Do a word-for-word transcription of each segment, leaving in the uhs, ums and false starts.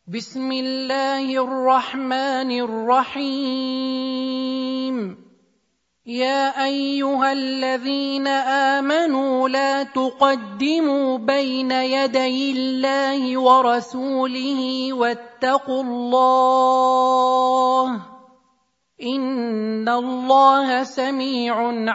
بسم الله الرحمن الرحيم. يا أيها الذين آمنوا لا تقدموا بين يدي الله ورسوله واتقوا الله إن الله سميع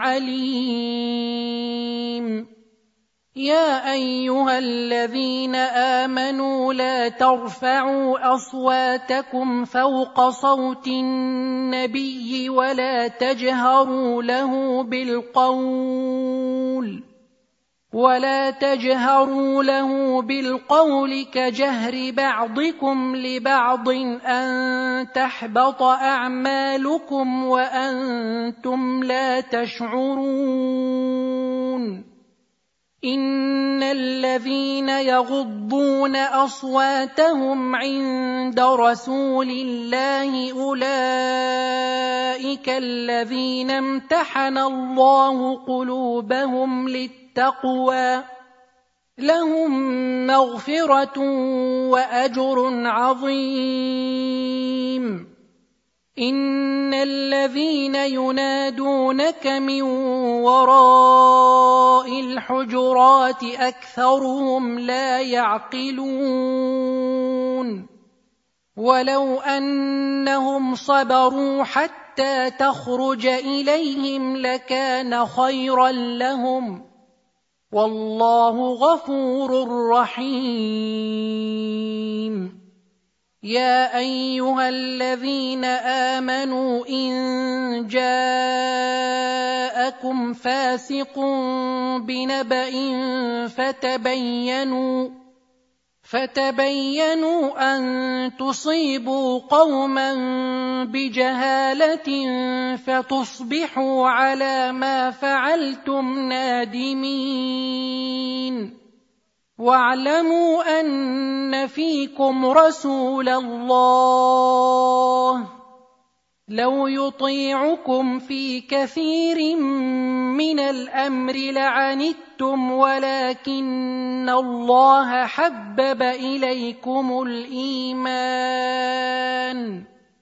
عليم. يا أيها الذين آمنوا لا ترفعوا أصواتكم فوق صوت النبي ولا تجهروا له بالقول ولا تجهروا له بالقول كجهر بعضكم لبعض أن تحبط أعمالكم وأنتم لا تشعرون. إن الذين يغضون أصواتهم عند رسول الله أولئك الذين امتحن الله قلوبهم للتقوى لهم مغفرة وأجر عظيم. إن الذين ينادونك من وراء الحجرات أكثرهم لا يعقلون. ولو أنهم صبروا حتى تخرج إليهم لكان خيرا لهم والله غفور رحيم. يا أيها الذين آمنوا إن جاءكم فاسق بنبأ فتبينوا فتبينوا أن تصيبوا قوما بجهالة فتصبحوا على ما فعلتم نادمين. واعلموا أن فيكم رسول الله لو يطيعكم في كثير من الأمر لعنتم ولكن الله حبب إليكم الإيمان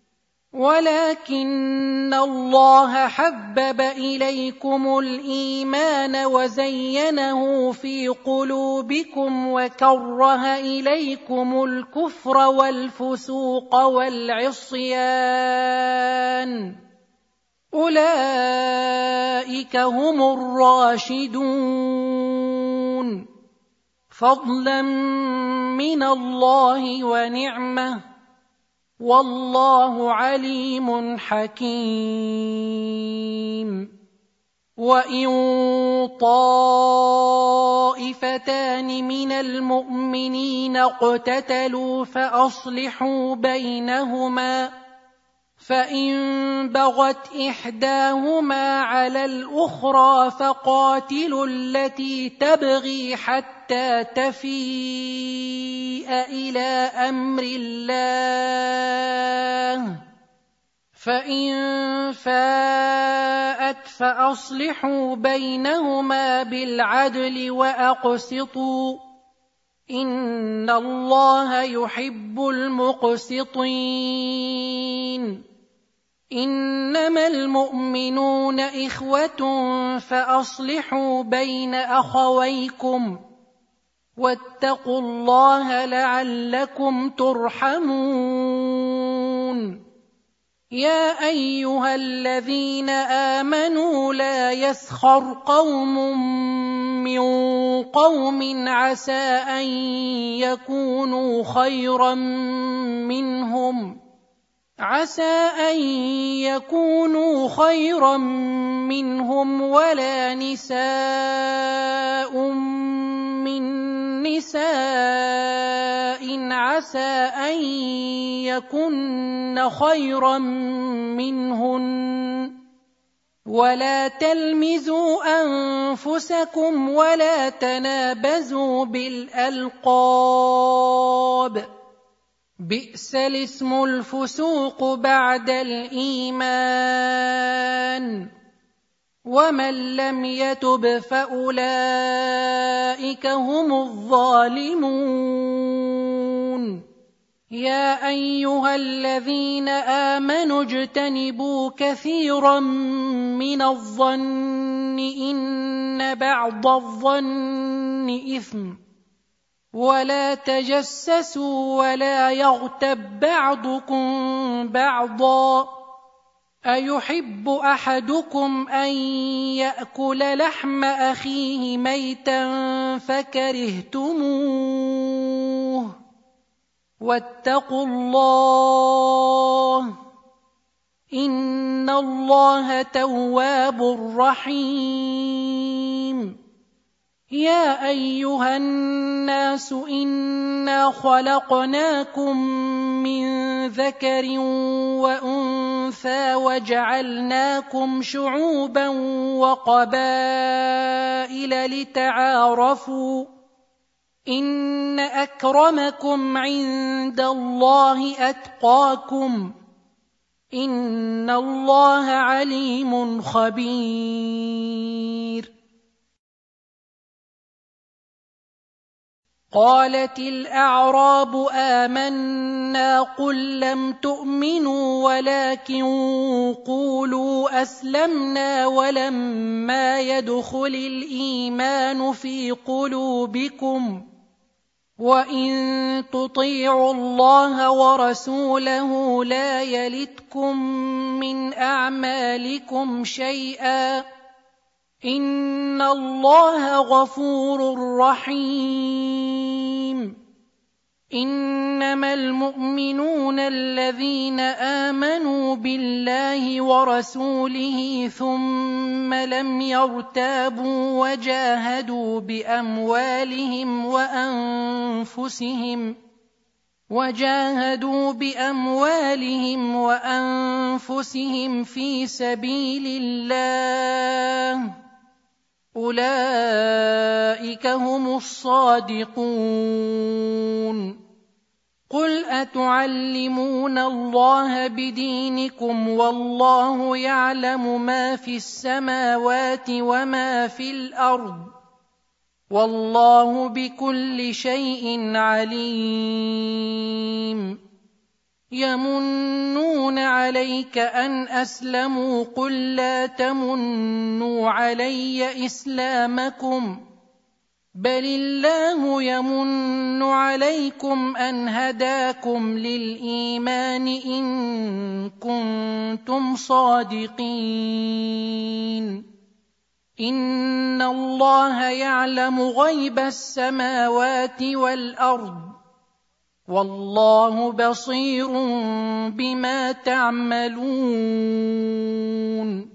ولكن الله حبب إليكم الإيمان وزينه في قلوبكم وكره إليكم الكفر والفسوق والعصيان أولئك هم الراشدون فضلا من الله ونعمة والله عليم حكيم. وإن طائفتان من المؤمنين اقتتلوا فأصلحوا بينهما فإن بغت إحداهما على الأخرى فقاتلوا التي تبغي حتى تفيء إلى أمر الله فإن فاءت فأصلحوا بينهما بالعدل وأقسطوا إن الله يحب المقسطين. إنما المؤمنون إخوة فأصلحوا بين أخويكم واتقوا الله لعلكم ترحمون. يا أيها الذين آمنوا لا يسخر قوم من قوم عسى أن يكونوا خيرا منهم عسى أن يكونوا خيرا منهم ولا نساء من نساء عسى أن يكن خيرا منهن ولا تلمزوا أنفسكم ولا تنابزوا بالألقاب بئس الاسم الفسوق بعد الإيمان ومن لم يتب فأولئك هم الظالمون. يا أيها الذين آمنوا اجتنبوا كثيرا من الظن إن بعض الظن إثم ولا تجسسوا ولا يغتب بعضكم بعضا أيحب أحدكم أن يأكل لحم أخيه ميتا فكرهتموه واتقوا الله إن الله تواب رحيم يا أيها الناس إنا خلقناكم من ذكر وأنثى وجعلناكم شعوبا وقبائل لتعارفوا إن أكرمكم عند الله أتقاكم إن الله عليم خبير قالت الأعراب آمنا قل لم تؤمنوا ولكن قولوا أسلمنا ولما يدخل الإيمان في قلوبكم وإن تطيعوا الله ورسوله لا يلتكم من أعمالكم شيئا إن الله غفور رحيم إنما المؤمنون الذين آمنوا بالله ورسوله ثم لم يرتابوا وجاهدوا بأموالهم وأنفسهم وجاهدوا بأموالهم وأنفسهم في سبيل الله أولئك هم الصادقون قل أتعلمون الله بدينكم والله يعلم ما في السماوات وما في الأرض والله بكل شيء عليم يمنون عليك أن أسلموا قل لا تمنوا علي إسلامكم بل الله يمن عليكم أن هداكم للإيمان إن كنتم صادقين إن الله يعلم غيب السماوات والأرض والله بصير بما تعملون